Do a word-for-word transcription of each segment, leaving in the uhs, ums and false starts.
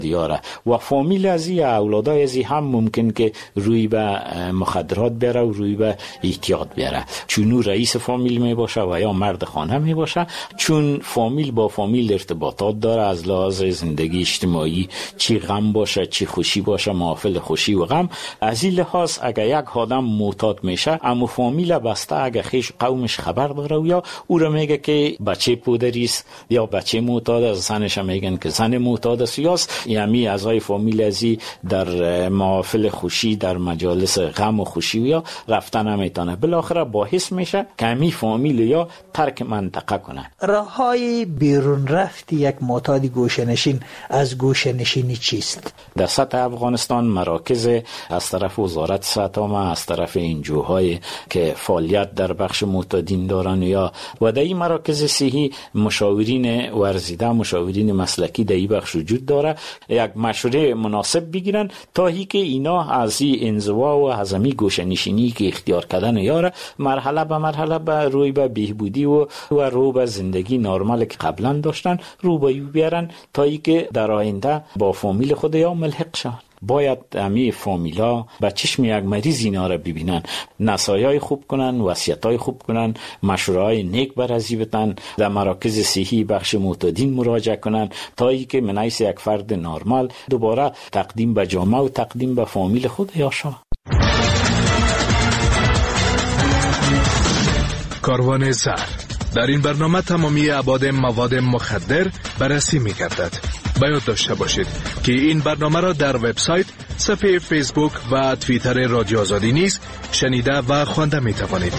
دیاره و فامیل ازی اولادای ازی هم ممکن که روی به مخدرات بره و روی به احتیاط بره، چون رئیس فامیل می باشه و یا مرد خانه می باشه، چون فامیل با فامیل ارتباطات داره، از لحاظ زندگی اجتماعی چی غم باشه چی خوشی باشه، محافل خوشی و غم. از این لحاظ اگر یک آدم معتاد میشه، اما فامیل بسته اگر خیش قومش خبر داره و یا او را میگه که بچه پودری است یا بچه معتاد است، زنش میگن که زن معتاد است، یا یعنی اعضای فامیل ازی در محافل خوشی در مجالس غم و خوشی و یا رفتن نمیتونه، بالاخره باعث میشه که همین فامیل یا ترک منطقه کنه. راههای بیرون رفت یک معتاد گوشه‌نشین از گوشه‌نشینی چیست؟ در سطح افغانستان مراکز از طرف وزارت صحت عامه، از طرف انجوهای که فعالیت در بخش معتادین دارن یا و در این مراکز صحی مشاورین ورزیده، مشاورین مسلکی در این بخش وجود داره، یک مشوره مناسب بگیرن تا هی که اینا از این انزوا و هضمی گوشه‌نشینی که اختیار کردن یاره مرحله به مرحله به روی به بهبودی و و رو به زندگی نرمال که قبلا داشتن رو به یو بیارن تا ای که در آینده با فامیل خود یا ملحق شن. باید همه فامیلا به چشم یک مریض اینا را ببینن، نصایح خوب کنن، وصیتای خوب کنن، مشوره‌های نیک برازی بدن، در مراکز صحی بخش معتادین مراجعه کنن تا ای که من حیث یک فرد نرمال دوباره تقدیم به جامعه و تقدیم به فامیل خود یا شما. کاروان زهر در این برنامه تمامی ابعاد مواد مخدر بررسی می‌گردد. باید داشته باشید که این برنامه را در وبسایت، صفحه فیسبوک و توییتر رادیو آزادی نیز شنیده و خوانده می‌توانید.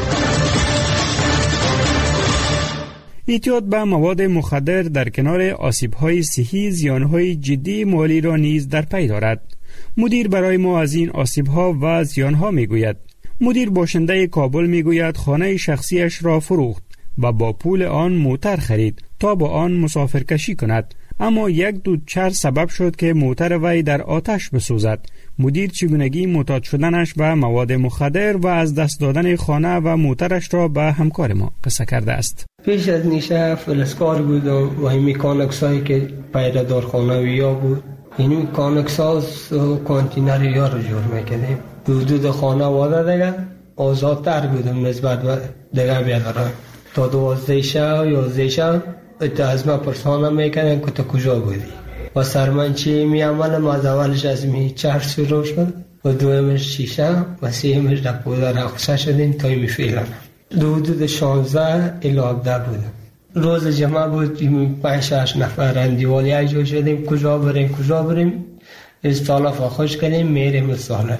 اعتیاد به مواد مخدر در کنار آسیب‌های صحی زیان‌های جدی مالی را نیز در پی دارد. مدیر برای ما از این آسیب‌ها و زیان‌ها می‌گوید. مدیر باشنده کابل می‌گوید خانه شخصیش را فروخت و با پول آن موتر خرید تا با آن مسافرکشی کند، اما یک دود چر سبب شد که موتر وی در آتش بسوزد. مدیر چگونگی معتاد شدنش به مواد مخدر و از دست دادن خانه و موترش را به همکار ما قصه کرده است. پیش از نیشه فلسکار بودم و همی کانکسایی که پیدا دارخانه ویا بود، این کانکساز کانتینر یا رو جور میکنیم. حدود خانه واده دیگه آزادتر بودم نسبت به دیگه بیادران. تا دوازده شب یا زده شب تا از من پرسانه میکنن که تا کجا بودی و سرمنچی می عملم. از اولش از می چرس شروع شد و دویمش شیشه و سیمش در پودر اخصه شدیم تا می فیلن. دو حدود شانزده الا هفده بودم. روز جمعه بود، پنج شش نفر اندیوالی اجوا شدیم کجا بریم کجا بریم استالف خوش کنیم میریم استالف.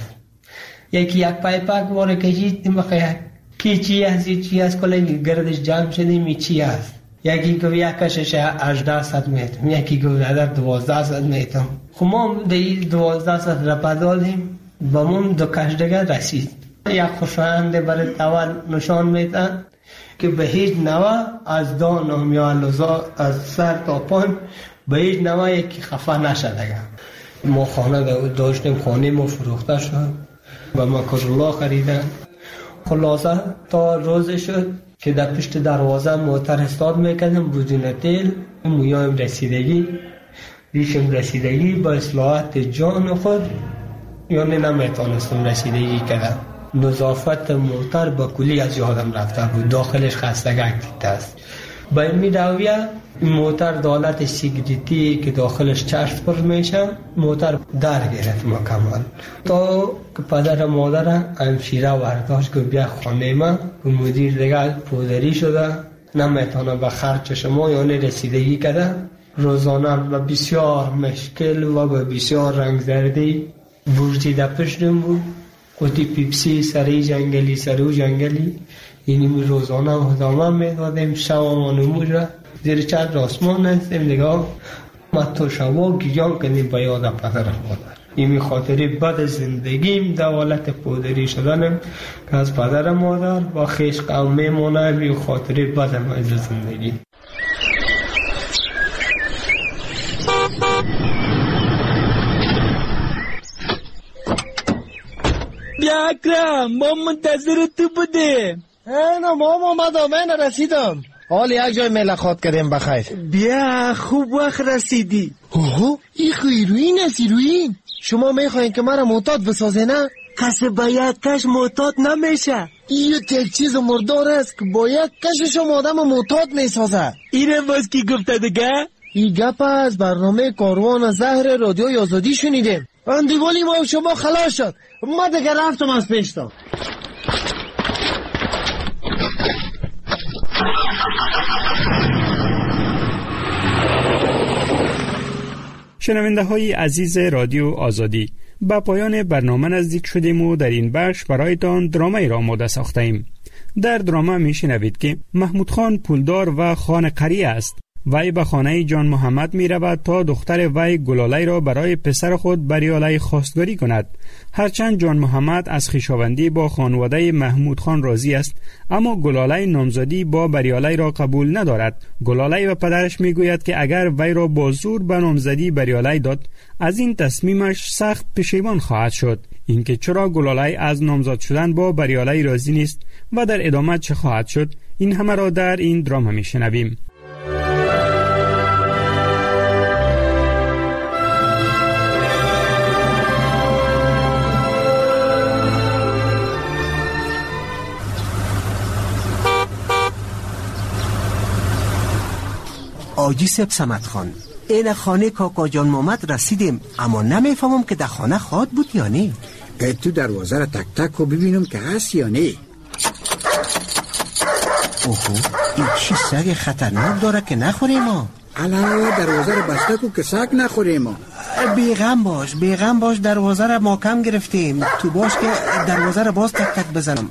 یکی یک پایپک واره کشید مخیه کی چی هستی چی هست کلی گردش جمع شدیم می چی هست. یکی گفت یک کشش هجده صد میتم، یکی گفت در دوازده صد میتم. خب ما در دوازده صد را پدادیم و من دو کش دیگر رسید. یک خوشاینده برای اول نشان میتن که به هیچ نوع از دانم یا لزا از سر تا پان به هیچ نوع یکی خفه نشده. ما خانه داشتیم، خانه ما فروخته شد و مکرالله خریدن. خلاصه تا روز شد که در پشت دروازه موتر استاد میکردم بدون تیل. مویایم رسیدگی ریشم رسیدگی با اصلاحات جان خود یعنی نمیتونستم رسیدگی کردم. نظافت موتر با کلی از یادم رفته بود، داخلش خستگک دیده است. با این میدویه موتر دالت سیگریتی که داخلش چشم پر میشه موتر در گرفت مکمل تا که پدر مادر همشیره ورداشت که بیا خانه من و مدیر دیگر پودری شده نمیتونه به خرچ شما یعنی رسیدگی کرده. روزانه و بسیار مشکل و به بسیار رنگ زردی بورجی در پشتم بود. قطی پیپسی سری جنگلی سرو جنگلی اینی روزانه ادامه میدادیم. شوامان موجه زیر چند راسمان هستیم دیگه ما تو شما گیان کنیم با یاد پدر مادر. اینی خاطری بد زندگیم دولت پودری شدنم که از پدر مادر با خیش قوم میمونه. این خاطری بد از زندگی. بیا اکرم ما منتظر تو بودیم. اینا ما اومدم، من رسیدم. حال یک جای ملاقات کردیم بخیر. بیا خوب وقت رسیدی. اوه این خیروین است ایروین. شما میخواین که مرا معتاد بسازه نه؟ کسی با یک کش معتاد نمیشه. این یک چیز مردار است که با یک کش شما آدم معتاد میسازه. اینه باز کی گفته دیگه؟ این گپ از برنامه کاروان زهر رادیوی آزادی شنیدیم. اندیوالی ما شما خلاص شد. ما دیگه رفتم از پیشتا. شنونده های عزیز رادیو آزادی، با پایان برنامه نزدیک شدیم و در این بخش برایتان درامه را آماده ساختیم. در درامه می شنوید که محمود خان پولدار و خان قری است. وی به خانه جان محمد می رود تا دختر وی گلاله را برای پسر خود بریاله خواستگاری کند. هرچند جان محمد از خویشاوندی با خانواده محمود خان راضی است، اما گلاله نامزدی با بریاله را قبول ندارد. گلاله و پدرش می گوید که اگر وی را با زور به نامزدی بریاله داد، از این تصمیمش سخت پشیمان خواهد شد. اینکه چرا گلاله از نامزد شدن با بریاله راضی نیست و در ادامه چه خواهد شد، این همه را در این درامه می شنویم. آجی سب سمت خان، این خانه کاکا جان محمد رسیدیم، اما نمیفهمم که در خانه خواد بود یا نه. تو دروازه را تک تک و ببینم که هست یا نه. اوهو، این چی سگ خطرناک داره که نخوریم ما؟ علاوه دروازه را بسته کو که سگ نخوریم ما. بیغم باش بیغم باش، دروازه را محکم گرفتیم. تو باش که دروازه را باز تک تک بزنم.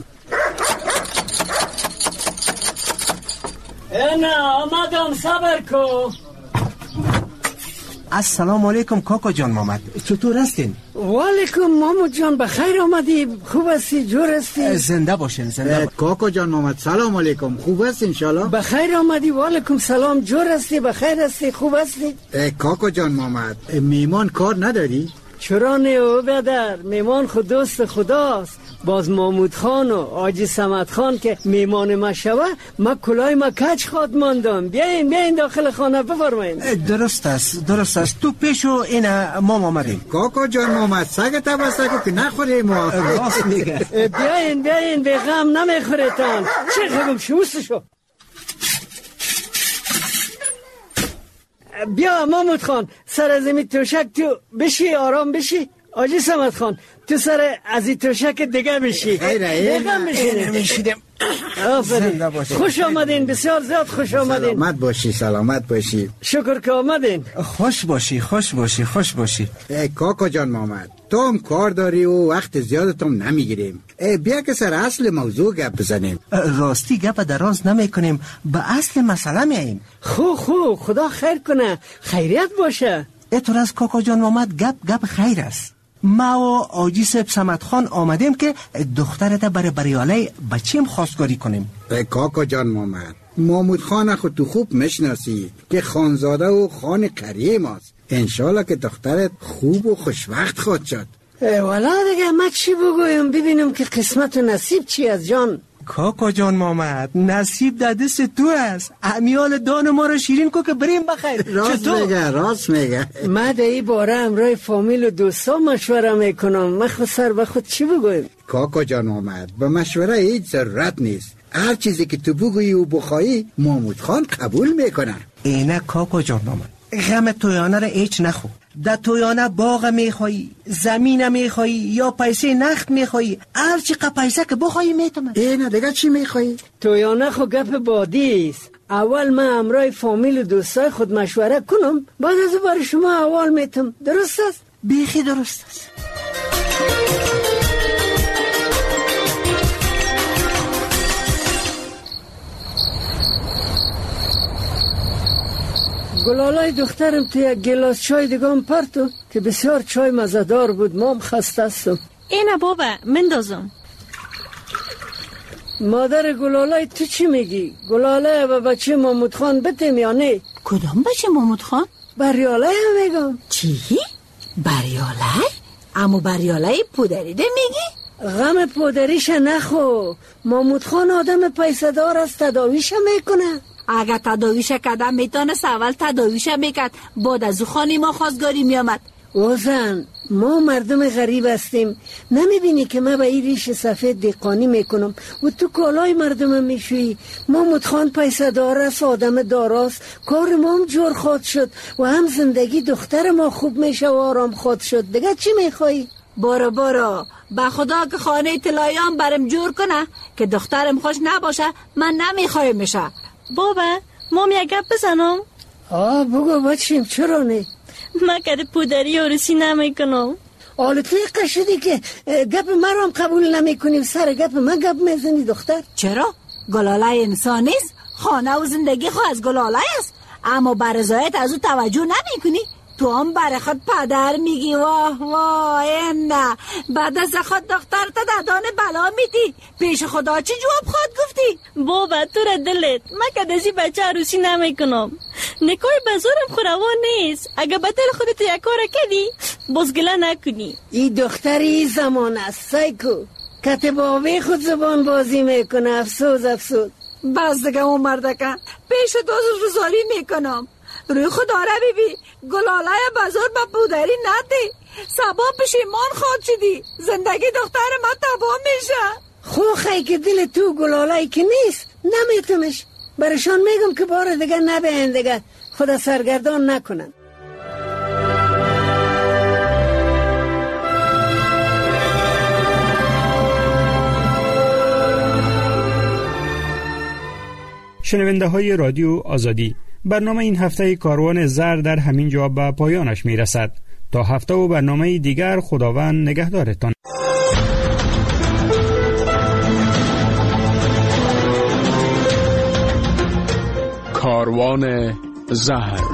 نه آمدم، صبر کو. السلام علیکم کاکا جان محمد، چطور هستین؟ وعلیکم محمود جان، بخیر آمدی؟ خوب هستی؟ جور هستی؟ زنده باشین زنده باشین. کاکا جان محمد سلام علیکم، خوب هست انشالله؟ بخیر آمدی. وعلیکم سلام، جور هستی؟ بخیر هستی؟ خوب هستی؟ کاکا جان محمد میمان کار نداری؟ چرا نه او بدر، میمان خود دوست خداست. باز محمود خان و آجی سمت خان که میمان ما شوه، ما کلای ما کچ خواد ماندم. بیاین بیاین داخل خانه بفرمایین. درست است درست است، تو پیشو اینا ما آمدیم. کاکا جان محمد سگت بسته که نخوریم ما. راست میگه. بیاین بیاین، به غم نمیخورتان. چه خبم شوستشو. بیا محمود خان، سر از این توشک تو بشی، آرام بشی. آجی سمت خان تو سر از این توشک دیگه بشی. دیگه میشیدم. خوش آمدین، بسیار زیاد خوش آمدین. سلامت باشی سلامت باشی. شکر که آمدین. خوش باشی خوش باشی خوش باشی. ای کاکا جان محمد، تو هم کار داری و وقت زیادتم نمیگیریم. بیا که سر اصل موضوع گپ بزنیم. راستی گپ دراز نمی کنیم، به اصل مسئله میاییم. خو خو خدا خیر کنه، خیریت باشه. اتور از کاکا جان محمد گپ گپ خیر است. ما و آجی سب سمت خان آمدیم که دخترت برای بریاله بچیم خواستگاری کنیم. ای کاکا جان محمد، محمود خان خود تو خوب میشناسی که خانزاده و خان قریه ماست. انشالله که دخترت خوب و خوشوقت خود شد. والا دیگه ما چی بگویم، ببینم که قسمت و نصیب چی از جان. کاکا جان محمد، نصیب در دست تو است. امیال دان ما رو شیرین کو که بریم بخیر. راست میگه راست میگه. ما در این باره امرای فامیل و دوستا مشوره میکنم. ما خود سر به خود چی بگویم؟ کاکا جان محمد، به مشوره هیچ ضرورت نیست. هر چیزی که تو بگویی و بخوایی محمود خان قبول میکنه. اینه کاکا جان محمد، غم تویانه را هیچ نخو. در تویانه باغ میخوایی، زمین میخوایی یا پیسه نخت میخوایی، هر چی که پیسه که بخوایی میتونم. اینه دیگه چی میخوایی؟ تویانه خو گپ بادی است. اول من امرای فامیل و دوستای خود مشوره کنم، بعد از بار شما اول میتونم. درست است؟ بیخی درست است. گلالای دخترم تو یک گلاس چای دیگم پرتو که بسیار چای مزدار بود. ما هم خسته هستم. اینه بابا مندازم. مادر گلالای تو چی میگی؟ گلاله و بچه محمود خان بتیم یا نه؟ کدام بچه محمود خان؟ بریاله هم میگم. چی؟ بریاله؟ اما بریاله پودریده میگی؟ غم پودریش نخو. محمود خان آدم پیسه دار است، تداویش میکنه. اگر تداویش کردم میتونست اول تداویش میکرد بعد از او خانه ما خواستگاری میامد. اوزن ما مردم غریب هستیم، نمیبینی که من به این ریش سفید دقانی میکنم و تو کالای مردم میشوی. محمود خان پیسه دار است، آدم داراست، کار ما هم جور خود شد و هم زندگی دختر ما خوب میشه و آرام خود شد. دیگه چی میخوایی؟ برو برو، به خدا که خانه طلاییان برم جور کنه که دخترم خوش نباشه من نمیخوایم میشه. بابا مام یک گپ بزنم؟ آه بگو بچیم، چرا نه؟ من کده پودری و رسی نمی کنم. آله توی قشدی که گپ من رو هم قبول نمی کنیم، سر گپ من گپ میزنی دختر. چرا؟ گلاله انسان نیست؟ خانه و زندگی خو از گلاله است، اما برزایت از او توجه نمی کنی؟ تو هم برای خود پدر میگی واه واه نه، بعد از خود دختر تا ددان بلا میدی، پیش خدا چی جواب خود گفتی؟ بابا تو را دلت، من که دزی بچه عروسی نمی کنم، نکای بزارم خوروان نیست. اگه به دل خودت یک کار کردی بازگله نکنی. این دختری زمان است سایکو، کتباوی خود زبان بازی میکنه. افسوس افسوس. بس دیگه اون مردکه پیش دوست روزاری میکنم. روی خدا را بیبی گلاله بازار با پودری ندی، سبا پشیمان خود شدی، زندگی دختر ما تباه میشه. خوخی که دل تو گلاله که نیست نمیتونش، برشان میگم که بار دیگه نبین دیگه، خدا سرگردان نکنن. شنونده های رادیو آزادی، برنامه این هفته کاروان زر در همین جا به پایانش می رسد. تا هفته و برنامه دیگر خداوند نگهدارتان. کاروان زهر.